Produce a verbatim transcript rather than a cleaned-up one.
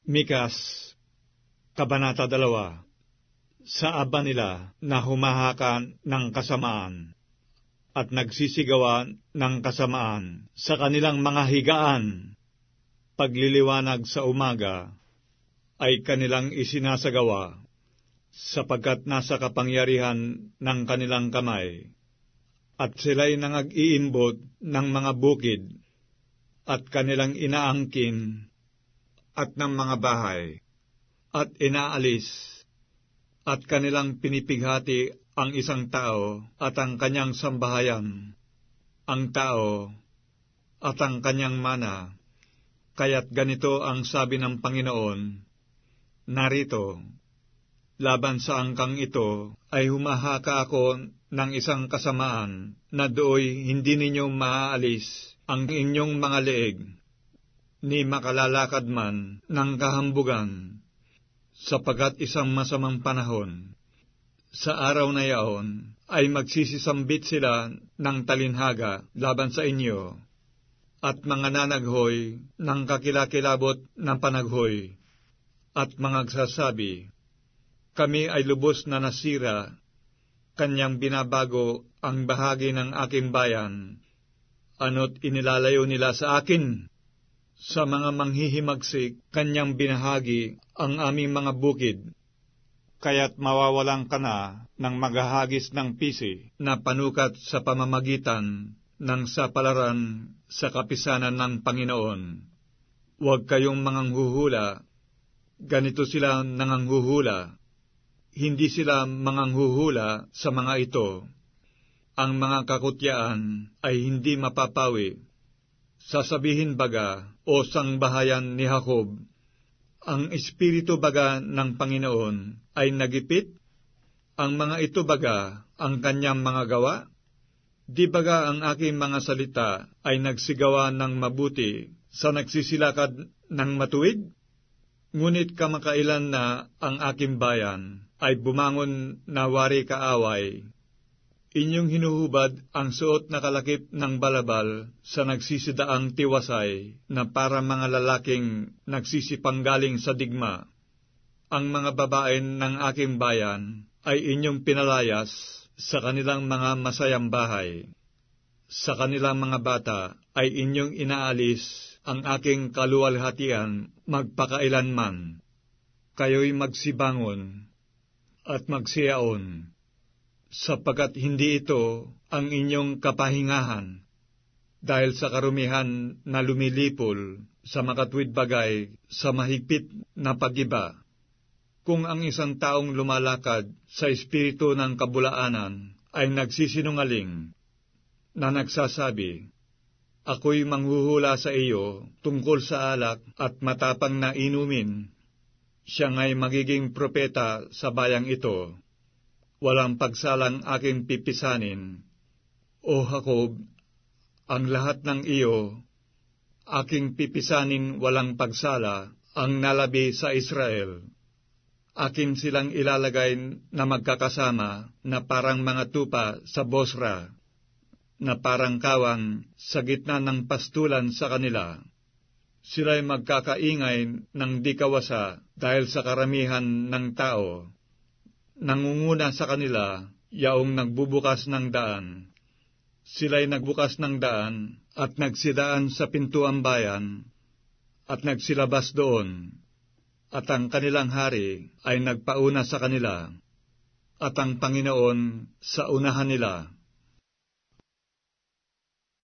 Mikas, Kabanata dalawa. Sa aba nila na humahakan ng kasamaan at nagsisigawan ng kasamaan sa kanilang mga higaan, pagliliwanag sa umaga ay kanilang isinasagawa, sapagkat nasa kapangyarihan ng kanilang kamay, at sila'y nangag-iimbot ng mga bukid, at kanilang inaangkin, at ng mga bahay, at inaalis, at kanilang pinipighati ang isang tao at ang kanyang sambahayan, ang tao at ang kanyang mana. Kaya't ganito ang sabi ng Panginoon, narito, laban sa angkang ito ay humahaka ako ng isang kasamaan, na dooy hindi ninyo maaalis ang inyong mga leeg, ni makalalakad man ng kahambugan, sapagat isang masamang panahon. Sa araw na yaon ay magsisisambit sila ng talinhaga laban sa inyo, at mga nanaghoy ng kakilakilabot ng panaghoy, at mga nagsasabi, kami ay lubos na nasira, kanyang binabago ang bahagi ng aking bayan, ano't inilalayo nila sa akin. Sa mga manghihimagsik, kanyang binahagi ang aming mga bukid. Kaya't mawawalan ka na ng maghahagis ng pisi na panukat sa pamamagitan ng sapalaran sa kapisanan ng Panginoon. Huwag kayong manganghuhula, ganito sila nanganghuhula. Hindi sila manganghuhula sa mga ito. Ang mga kakutyaan ay hindi mapapawi. Sasabihin baga, o sangbahayan ni Jacob, ang espiritu baga ng Panginoon ay nagipit? Ang mga ito baga ang kanyang mga gawa? Di baga ang aking mga salita ay nagsigawa ng mabuti sa nagsisilakad ng matuwid? Ngunit kamakailan na ang aking bayan ay bumangon na wari kaaway. Inyong hinuhubad ang suot na kalakip ng balabal sa nagsisidaang tiwasay na para mga lalaking nagsisipanggaling sa digma. Ang mga babae ng aking bayan ay inyong pinalayas sa kanilang mga masayang bahay. Sa kanilang mga bata ay inyong inaalis ang aking kaluwalhatian magpakailanman. Kayo'y magsibangon at magsiyaon, sapagkat hindi ito ang inyong kapahingahan, dahil sa karumihan na lumilipol sa makatwid bagay sa mahigpit na pag-iba. Kung ang isang taong lumalakad sa espiritu ng kabulaanan ay nagsisinungaling, na nagsasabi, ako'y manghuhula sa iyo tungkol sa alak at matapang na inumin, siya nga'y magiging propeta sa bayang ito. Walang pagsalang aking pipisanin. O Jacob, ang lahat ng iyo, aking pipisanin walang pagsala ang nalabi sa Israel. Akin silang ilalagay na magkakasama na parang mga tupa sa Bosra, na parang kawang sa gitna ng pastulan sa kanila. Sila'y magkakaingay ng di kawasa dahil sa karamihan ng tao. Nangunguna sa kanila yaong nagbubukas ng daan. Sila'y nagbukas ng daan at nagsidaan sa pintuang bayan at nagsilabas doon. At ang kanilang hari ay nagpauna sa kanila, at ang Panginoon sa unahan nila.